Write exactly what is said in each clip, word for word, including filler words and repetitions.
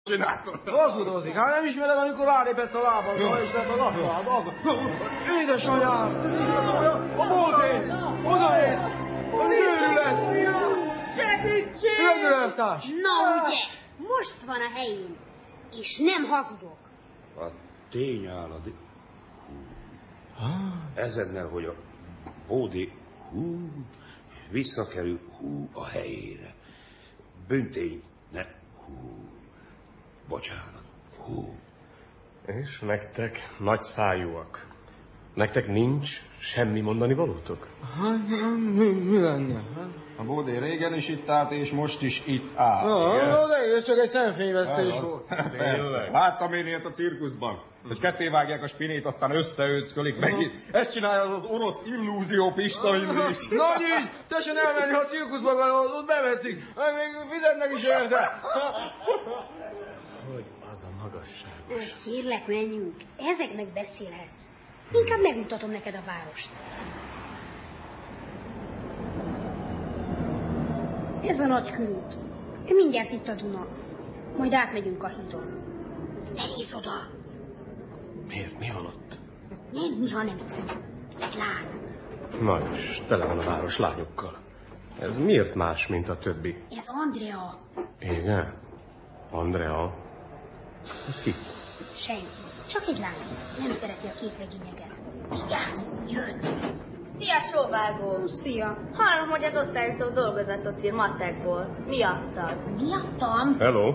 csináltad? Hazudozik, hát nem ismerem, amikor rálépett a lábamra, és lett a lapját, akkor... Édesanyám! A bódé! Odaért! A őrület! Segítség! Rendőreltárs! Na ugye, most van a helyén, és nem hazudok. A tény áll a... Di... Hú. Ezennel, hogy a bódé hú, visszakerül hú a helyére. Büntény, ne hú. Bocsánat, hú. És nektek nagy szájúak. Nektek nincs semmi mondani valótok? Hát, mi, mi lenne? A bódé régen is itt állt, és most is itt áll. Ja, az egész csak egy szemfényvesztés volt. Persze. Láttam én ilyet a cirkuszban. Hogy kettévágják a spinét, aztán összeőckölik megint. Ezt csinálja az az orosz illúzió pistolyzés. Nagy így, tessen elmenni, ha a cirkuszban van, ott beveszik. Meg még fizetnek is érte. Hogy az a magasságos. Kérlek, menjünk. Ezeknek beszélhetsz. Inkább megmutatom neked a várost. Ez a nagy körút. Mindjárt itt a Duna. Majd átmegyünk a hídon. Ne nézz oda! Miért? Mi van ott? Nem mi, hanem itt. Egy lány. Na és tele van a város lányokkal. Ez miért más, mint a többi? Ez Andrea. Igen? Andrea? Ez ki? Senki. Csak egy lány. Nem szereti a képregényeket. Vigyázz! Jön! Szia, sóvágó! Szia! Hallom, hogy az osztálytól dolgozatot ír matekból. Miattad? Miattam? Hello?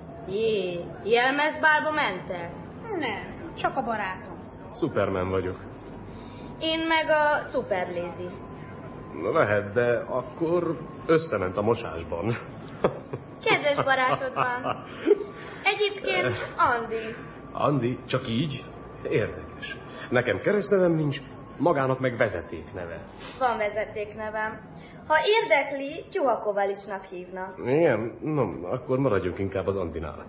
Jé, jelmezbálba mentek? Nem, csak a barátom. Superman vagyok. Én meg a Superlazy. Lehet, de akkor összement a mosásban. Kedves barátod van. Egyébként Andi. Andi, csak így? Érdekes. Nekem keresztnevem nincs, magának meg vezetékneve. Van vezetéknevem. Ha érdekli, Tyuha Kovalicsnak hívnak. Igen? No, akkor maradjunk inkább az Andinál.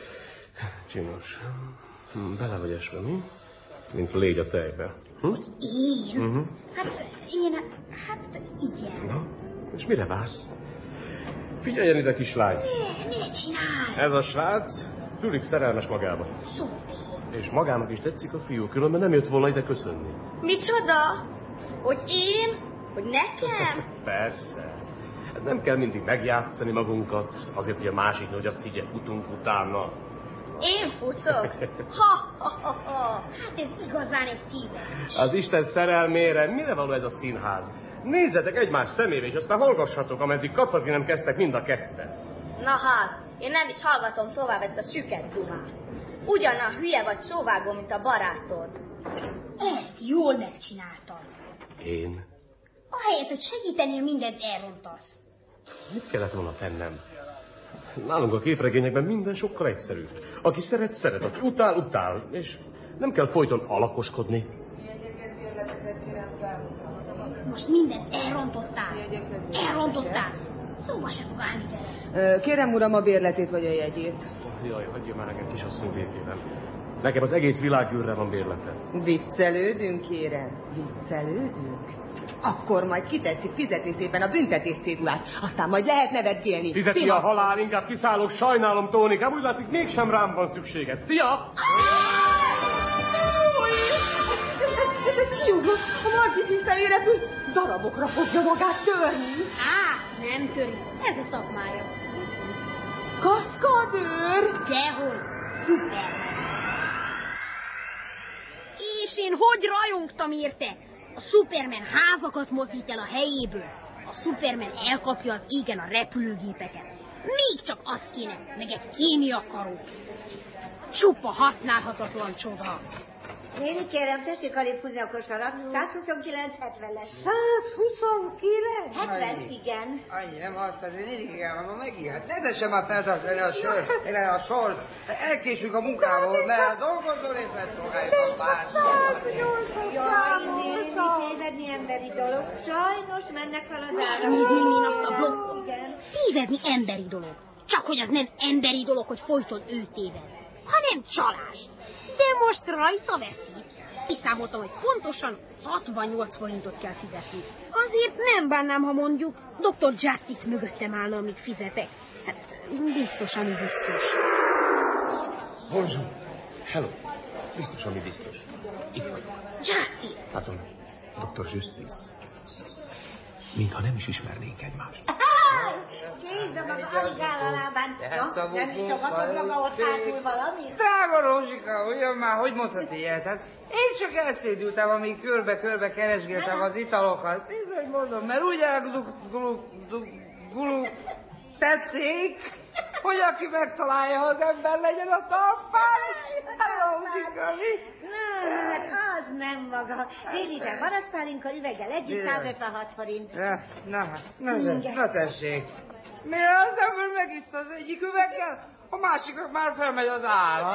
Csinos. Hm, bele vagy esve, mi? Mint légy a tejbe. Hm? Én? Uh-huh. Hát én, hát igen. Na, és mire vársz? Figyeljen ide, kislány. Ne, ne csinálj! Ez a srác fülig szerelmes magába. Szupi. És magának is tetszik a fiú, különben nem jött volna ide köszönni. Micsoda? Hogy én? Hogy nekem? Persze. Hát nem kell mindig megjátszani magunkat, azért, hogy a másik, hogy azt higgye, futunk utána. Én futok? Ha, ha, ha, ha. Hát ez igazán egy tévedés. Az Isten szerelmére mire való ez a színház? Nézzetek egymás szemébe, és aztán hallgassatok, ameddig kacagni nem kezdtek mind a ketten. Na hát, én nem is hallgatom tovább ezt a süket dumát. Ugyanaz hülye vagy sóvágó, mint a barátod. Ezt jól megcsináltad. Én? Ahelyett, hogy segítenél, mindent elrontasz. Mit kellett volna tennem? Nálunk a képregényekben minden sokkal egyszerűbb. Aki szeret, szeret, aki utál, utál, és nem kell folyton alakoskodni. Most mindent elrontottál. Elrontottál. Szóba se fog állni vele. Kérem, uram, a bérletét vagy a jegyét. Jaj, hagyja már engem, kisasszony, békében. Nekem az egész világűrre van bérlete. Viccelődünk, kérem? Viccelődünk? Akkor majd kitetszik fizetni szépen a büntetés cédulát, aztán majd lehet nevetgélni. Fizeti a halál, inkább kiszállok, sajnálom, Tónikám, úgy látszik, mégsem rám van szükséged. Szia! Ez kiugrott, a Margit is felérepült, darabokra fogja magát törni. Á, nem töri, ez a szakmája. Kaszkadőr! Dehogy, szuper. És én hogy rajongtam érte? A Superman házakat mozdít el a helyéből. A Superman elkapja az égen a repülőgépeket. Még csak az kéne, meg egy kémiakaró. Csupa használhatatlan csoda. Néni, kérem, tessék alébb húzni a kosarat. százhuszonkilenc hetven lesz. százhuszonkilenc? hetven, igen. Annyi, nem azt az, én igen, ma megijedt. Ne tesem már feltartani a sört, a sort. Elkésünk a munkából, mert a dolgozol és megszolgáljuk a bármit. Jaj, néni, tévedni emberi dolog. Sajnos mennek fel az árak. Megnézni én azt a blokkot. Igen. Tévedni emberi dolog. Csak hogy az nem emberi dolog, hogy folyton ő téved, hanem csalás. De most rajta veszít. Kiszámoltam, hogy pontosan hatvannyolc forintot kell fizetni. Azért nem bánnám, ha mondjuk doktor Justice mögöttem állna, amíg fizetek. Hát biztos, ami biztos. Bonjour. Hello. Biztos, ami biztos. Itt vagy. Justice. Látom, doktor Justice. Mintha nem is ismernénk egymást. Kézd maga, alig áll a lábán. Ja, nem is tagadod maga ott hátul valamit? Drága Rózsika, ugyan már, hogy mondhat ilyet? Hát én csak elszédültem, amíg körbe-körbe keresgéltem az italokat. Bizony mondom, mert úgy elguluk tették, hogy aki megtalálja, az ember legyen a talpán. Rózsika, mi? Na, hát az nem maga. Fél liter maracspálinka üveggel együtt száz ötvenhat forint. Ja, na, na, na, na tessék. Mire az ember megiszta az egyik üveggel, a másiknak már felmegy az ára.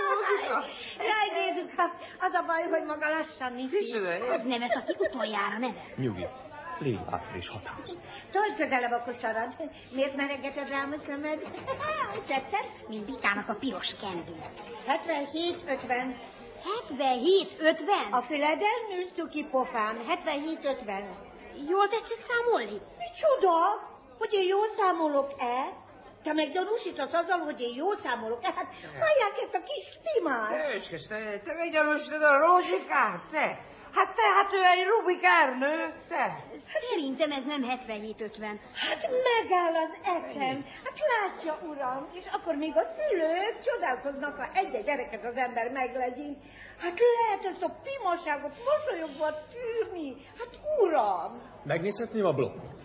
Jaj, Gézuka, az a baj, hogy maga lassan iszik. Az nevet, aki utoljára nevet. Nyugi. Légy bátor és határozott. Tolj közelebb a kosarad. Miért meregeted rám a szemed? Tetszett? Mint Bikának a piros kendő. hetvenhét ötven. hetvenhét ötven? A füleden nősz, tuki pofám. hetvenhét ötven. Jól tetszett számolni? Micsoda? Hogy én jól számolok-e? Te meg gyanúsítasz azzal, hogy én jól számolok-e? Hát hallják ezt a kis pimát. Őskes, te, te meg gyanúsítod a Rózsikát, te? Hát te, hát ő egy Rubik Ernő, te? Szerintem ez nem hetvenhét ötven. Hát megáll az eszem. Hát látja, uram, és akkor még a szülők csodálkoznak, ha egy-egy gyereket az ember meglegyen. Hát lehet ezt a pimaságot mosolyogva tűrni. Hát uram! Megnézhetném a blokkot?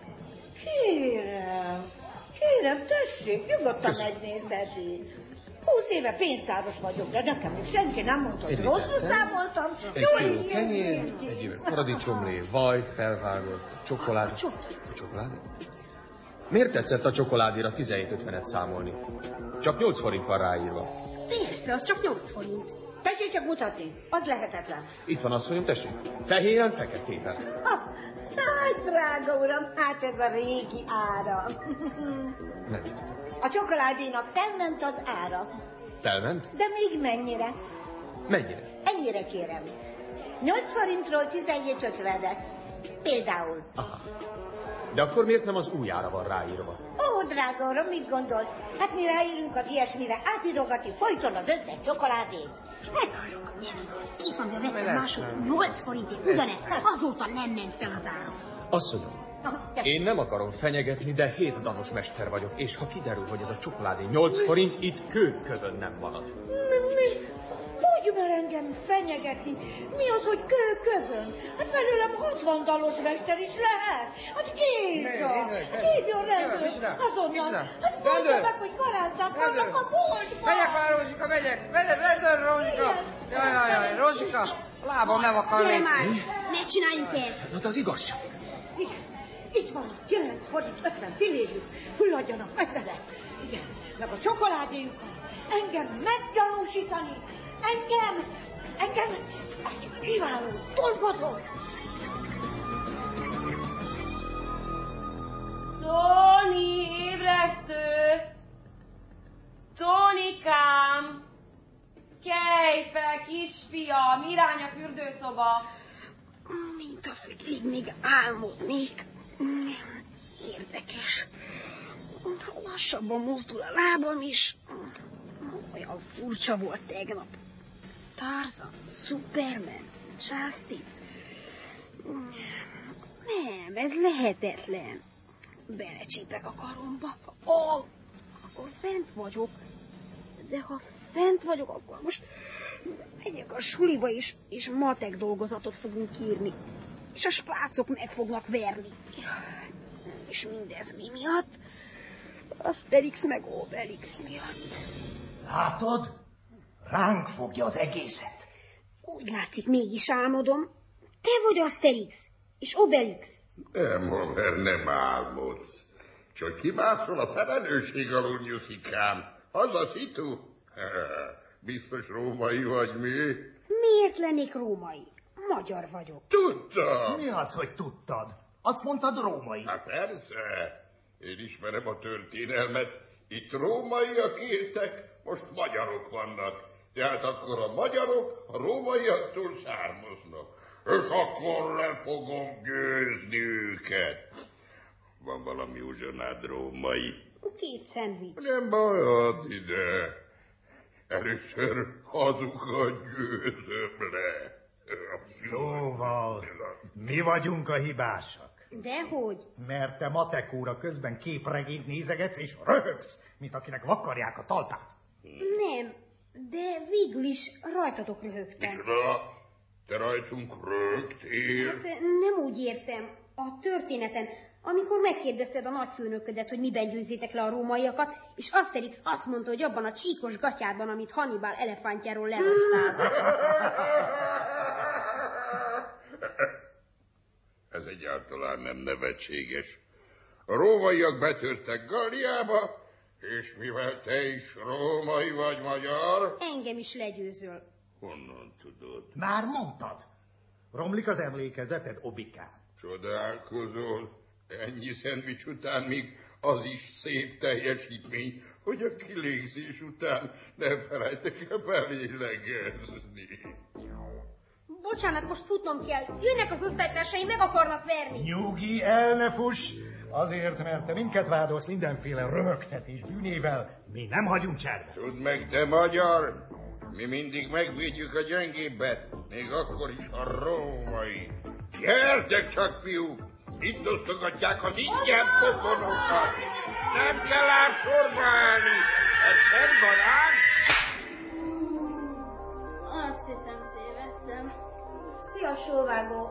Kérem, kérem, tessék, nyugodtan Köszön. megnézheti. Húsz éve pénztáros vagyok, de nekem még senki nem mondta, hogy rosszul számoltam. Egy kiló kenyér, egy üveg paradicsomlé, vaj, felvágott, csokolád. A csokoládé? Miért tetszett a csokoládéra tizenhét ötvenet számolni? Csak nyolc forint van ráírva. Persze, az csak nyolc forint. Tessék csak mutatni, az lehetetlen. Itt van, asszonyom, tessék. Fehéren, feketében. Hát, drága uram, hát ez a régi ára. Nem. A csokoládénak felment az ára. Felment? De még mennyire? Mennyire? Ennyire kérem. nyolc forintról tizenhét ötvenre. Például. Aha. De akkor miért nem az új ára van ráírva? Ó, drága uram, mit gondol? Hát mi ráírunk az ilyesmire átírogatni folyton az összes csokoládét. Meghaljuk, nem igaz. Két napja vettem mások nyolc forintért ugyanezt. Azóta nem ment fel az ára. Asszonyom, én nem akarom fenyegetni, de hét danos mester vagyok, és ha kiderül, hogy ez a csokoládé nyolc forint, itt kőkövön nem marad. Mi? mi? Hogy mer engem fenyegetni? Mi az, hogy kőkövön? Hát belőlem hatvan dalos mester is lehet. Hát Géza! Hívjon rendőrt! Azonnal! Hát mondja meg, hogy karázdák vannak a boltban! Megyek már, Rózsika, megyek! Megyek, rendőr, Rózsika! Jaj, jaj, jaj, Rózsika! A lábam nem akar Gyere lépni. már, ne csináljunk ezt! Na, de az igazság. Igen, itt van, kilenc forint ötven fillérjük. Fulladjanak meg vele. Igen, meg a csokoládéjukat. Engem meggyanúsítani. Engem, engem egy kiváló dolgozom. Tóni, ébresztő! Tónikám! Kelj fel, kisfiam! Irány a fürdőszoba! Mint a félig még álmodnék. Érdekes. Lassabban mozdul a lábam is. Olyan furcsa volt tegnap. Tarzan, Superman, Justice. Nem, ez lehetetlen. Belecsípek a karomba. Ó, akkor fent vagyok. De ha fent vagyok, akkor most megyek a suliba is, és matek dolgozatot fogunk írni. És a sprácok meg fognak verni. És mindez mi miatt? Asterix meg Obelix miatt. Látod? Ránk fogja az egészet. Úgy látszik, mégis álmodom. Te vagy Asterix, és Obelix. Nem, Homer, nem álmodsz. Csak kimászol a felelősség alól, Nyuszikám. Az a szitu? Biztos római vagy mi? Miért lennék római? Magyar vagyok. Tudtam. Mi az, hogy tudtad? Azt mondtad római. Hát persze. Én ismerem a történelmet. Itt rómaiak éltek, most magyarok vannak. Tehát akkor a magyarok a rómaiaktól származnak. És akkor le fogom győzni őket. Van valami uzsonád római? Két szendvics. Nem baj, add ide. Először azokat győzöm le. Szóval, mi vagyunk a hibásak. Dehogy? Mert te matek óra közben képregényt nézegetsz és röhögsz, mint akinek vakarják a talpát. Nem, de végül is rajtatok röhögtem. Micsoda? Te rajtunk röhögtél? Hát nem úgy értem. A történeten, amikor megkérdezted a nagyfőnöködet, hogy miben győzzétek le a rómaiakat, és Asterix azt mondta, hogy abban a csíkos gatyában, amit Hannibal elefántjáról leraktál. Ez egyáltalán nem nevetséges. A rómaiak betörtek Galliába, és mivel te is római vagy magyar... Engem is legyőzöl. Honnan tudod? Már mondtad. Romlik az emlékezeted, Obikám. Csodálkozol. Ennyi szendvics után még az is szép teljesítmény, hogy a kilégzés után nem felejtek el belélegezni. Bocsánat, most futnom kell. Jönnek az osztálytársaim, meg akarnak verni. Nyugi, el ne fuss! Azért, mert te minket vádolsz mindenféle röhögtetés bűnével, mi nem hagyunk cserbe. Tudd meg, te magyar, mi mindig megvédjük a gyengébbet, még akkor is a római. Gyertek csak, fiúk! Itt osztogatják az ingyen pokonokat. Nem kell ám sorba állni. Ez nem banán. Azt hiszem, tévedtem. Szia, sóvágó.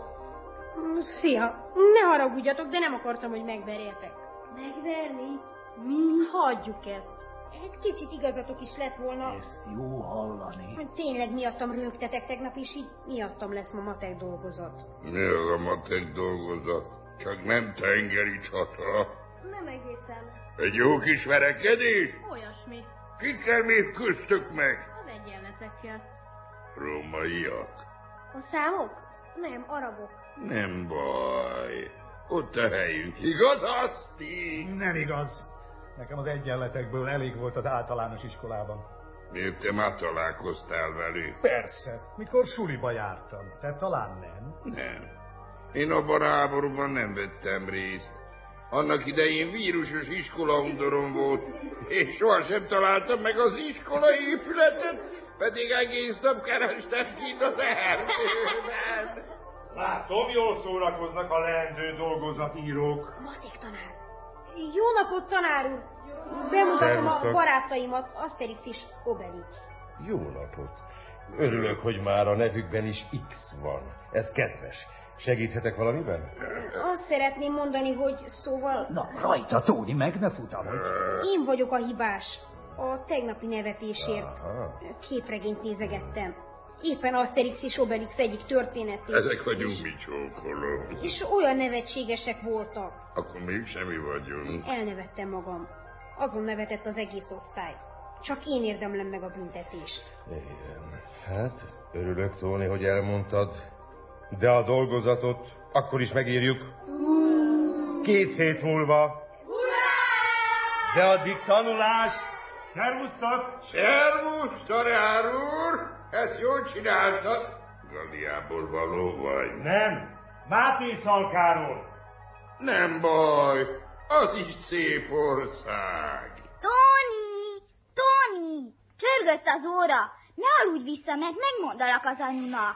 Szia. Ne haragudjatok, de nem akartam, hogy megverjetek. Megverni? Mi? Hagyjuk ezt. Egy kicsit igazatok is lett volna. Ezt jó hallani. Tényleg miattam röhögtetek tegnap, és így miattam lesz ma matek dolgozat. Mi az a matek dolgozat? Csak nem tengeri csata. Nem egészen. Egy jó kis verekedés? Olyasmi. Kikkel még köztök meg? Az egyenletekkel. Rómaiak. A számok? Nem, arabok. Nem baj. Ott a helyünk. Igaz, Aszti? Nem igaz. Nekem az egyenletekből elég volt az általános iskolában. Miért te már találkoztál velük? Persze, mikor suliba jártam. Te talán nem? Nem. Én abban a háborúban nem vettem részt. Annak idején vírusos iskolaundorom volt, és sohasem találtam meg az iskolai épületet, pedig egész nap kerestem kint az erdőben. Látom, jól szórakoznak a leendő dolgozatírók. Maték tanár. Jó napot, tanár úr! Bemutatom a barátaimat, Asterix és Obelix. Jó napot! Örülök, hogy már a nevükben is X van. Ez kedves. Segíthetek valamiben? Azt szeretném mondani, hogy szóval... Na, rajta, Tóni, meg ne futamodj. Én vagyok a hibás. A tegnapi nevetésért. Aha. Képregényt nézegettem. Éppen Asterix és Obelix egyik történetét. Ezek vagyunk mi csókolom. És olyan nevetségesek voltak. Akkor mégsem mi vagyunk. Elnevettem magam. Azon nevetett az egész osztály. Csak én érdemlem meg a büntetést. Igen. Hát, örülök, Tóni, hogy elmondtad. De a dolgozatot akkor is megírjuk. Két hét múlva. De addig tanulás. Szervusztok! Szervusz, tanár úr! Ezt jól csináltad. Galliából való vagy. Nem, Máté Szalkáról. Nem baj, az is szép ország. Tóni! Tóni! Csörgött az óra. Ne aludj vissza, meg megmondalak az anyunak.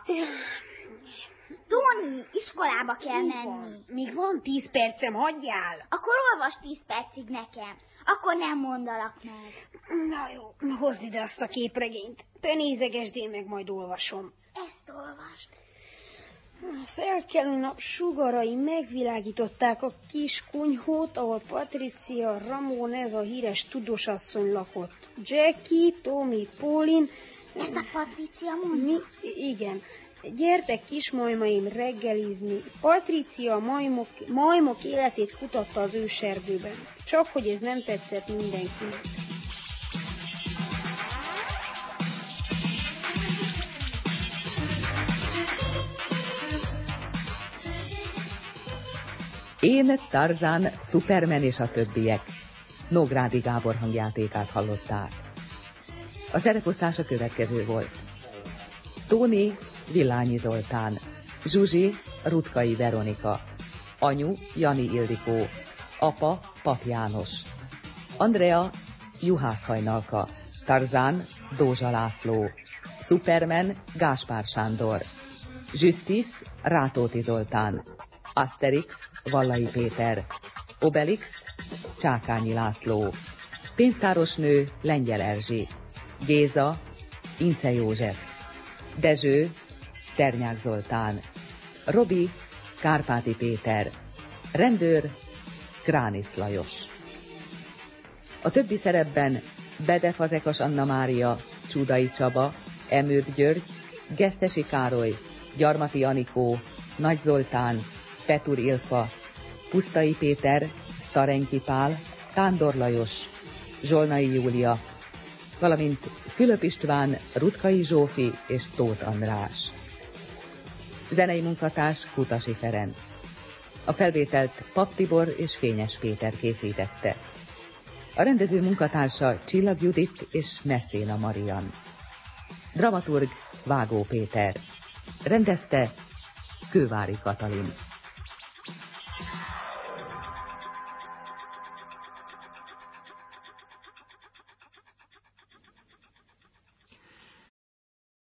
Tóni, iskolába kell Mi menni. van? Még van tíz percem, hagyjál. Akkor olvasd tíz percig nekem. Akkor nem mondalak meg. Na jó, hozd ide azt a képregényt. Te nézegesd, én meg majd olvasom. Ezt olvasd. Felkelőn a sugarai megvilágították a kis kunyhót, ahol Patricia Ramon, ez a híres tudósasszony lakott. Jackie, Tommy, Pauline... Ezt a Patricia mondja? Mi? Igen. Gyertek kismajmaim reggelizni. Patricia a majmok, majmok életét kutatta az őserdőben. Csak hogy ez nem tetszett mindenkinek. Én, Tarzán, Superman és a többiek. Nógrádi Gábor hangjátékát hallották. A szereposztás a következő volt. Tóni, Villányi Zoltán, Zsuzsi, Rutkai Veronika, anyu, Jani Ildikó, apa, Pap János, Andrea, Juhász Hajnalka, Tarzán, Dózsa László, Superman Gáspár Sándor, Justice Rátóti Zoltán, Asterix Vallai Péter, Obelix Csákányi László, pénztárosnő Lengyel Erzsi, Géza Ince József, Dezső Ternyák Zoltán, Robi Kárpáti Péter, rendőr Kránisz Lajos. A többi szerepben Bede Fazekas Anna Mária, Csúdai Csaba, Emők György, Gesztesi Károly, Gyarmati Anikó, Nagy Zoltán, Petur Ilka, Pusztai Péter, Sztarenki Pál, Tándor Lajos, Zsolnai Júlia, valamint Fülöp István, Rutkai Zsófi és Tóth András. Zenei munkatárs Kutasi Ferenc. A felvételt Pap Tibor és Fényes Péter készítette. A rendező munkatársa Csillag Judit és Messzéna Marian. Dramaturg Vágó Péter. Rendezte Kővári Katalin.